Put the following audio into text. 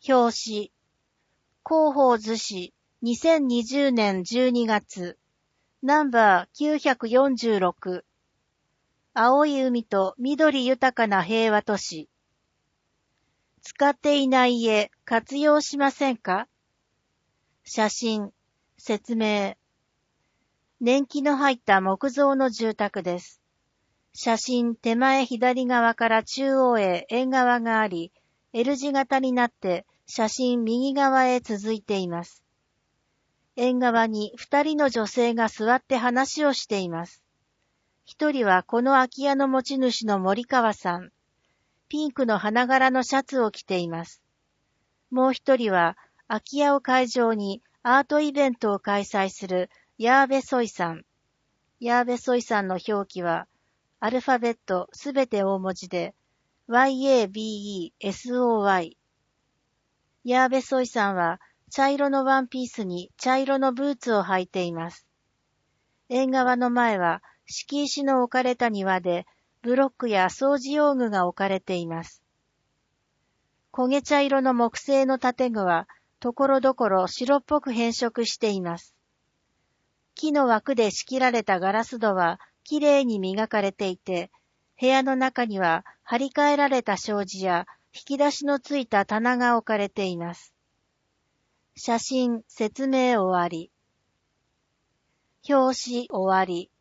表紙。広報図紙2020年12月。ナンバー946。青い海と緑豊かな平和都市。使っていない家活用しませんか？写真、説明。年季の入った木造の住宅です。写真手前左側から中央へ縁側があり、L 字型になって写真右側へ続いています。縁側に2人の女性が座って話をしています。一人はこの空き家の持ち主の森川さん。ピンクの花柄のシャツを着ています。もう一人は空き家を会場にアートイベントを開催するヤーベソイさん。ヤーベソイさんの表記はアルファベットすべて大文字で YABESOY。ヤーベソイさんは茶色のワンピースに茶色のブーツを履いています。縁側の前は敷石の置かれた庭でブロックや掃除用具が置かれています。焦げ茶色の木製の建具はところどころ白っぽく変色しています。木の枠で仕切られたガラス戸はきれいに磨かれていて、部屋の中には張り替えられた障子や引き出しのついた棚が置かれています。写真、説明終わり。表紙終わり。